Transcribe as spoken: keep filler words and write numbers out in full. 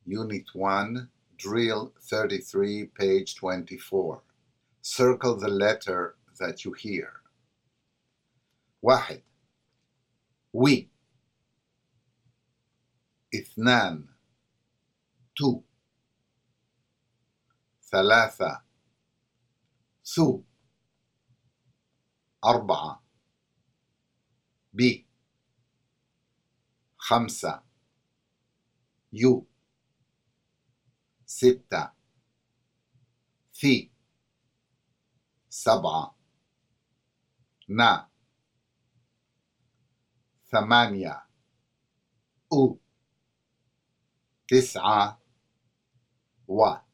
Unit one, Drill thirty-three, page twenty-four. Circle the letter that you hear. واحد وي. اثنان تو. ثلاثة ثو. أربعة بي. خمسة يو. ستة ثي. سبعة نا. ثمانية أو. تسعة و.